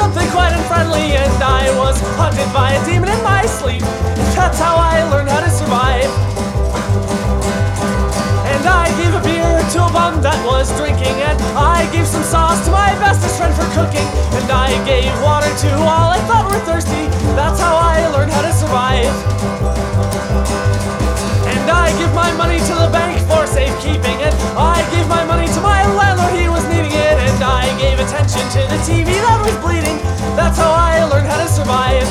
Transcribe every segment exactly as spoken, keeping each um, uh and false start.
something quite unfriendly, and I was haunted by a demon in my sleep. That's how I learned how to survive. And I gave a beer to a bum that was drinking, and I gave some sauce to my bestest friend for cooking, and I gave water to all I thought were thirsty. That's how I learned how to survive. And I give my money to the bank for safekeeping, and I gave my money to my landlord, he was needing it, and I gave attention to the T V that was bleeding. That's how I learned how to survive.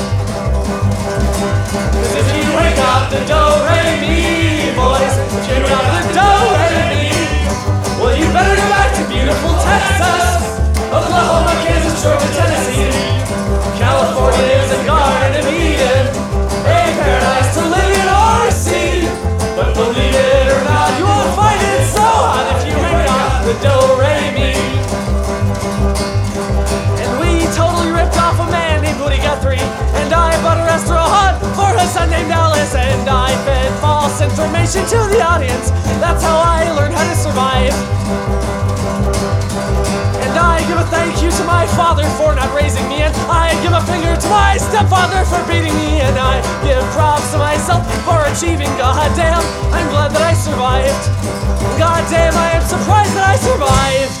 Cause if you wake up the do-re-mi, boys, if you wake up the do-re-mi, well, you better go back to beautiful Texas, Oklahoma, Kansas, Georgia, Tennessee. California is a garden of Eden, a paradise to live in or see. But believe it or not, you won't find it so hot if you wake up the do-re-mi. And we totally ripped off a man named Woody Guthrie, and I bought a restaurant for his son named Alice, and I fed false information to the audience. That's how I learned how to survive. And I give a thank you to my father for not raising me, and I give a finger to my stepfather for beating me, and I give props to myself for achieving. Goddamn, I'm glad that I survived. Goddamn, I am surprised that I survived.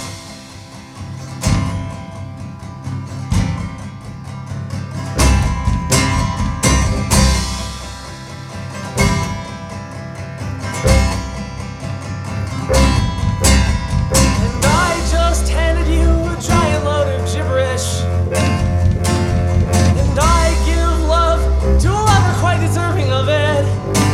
And I give love to a lover quite deserving of it.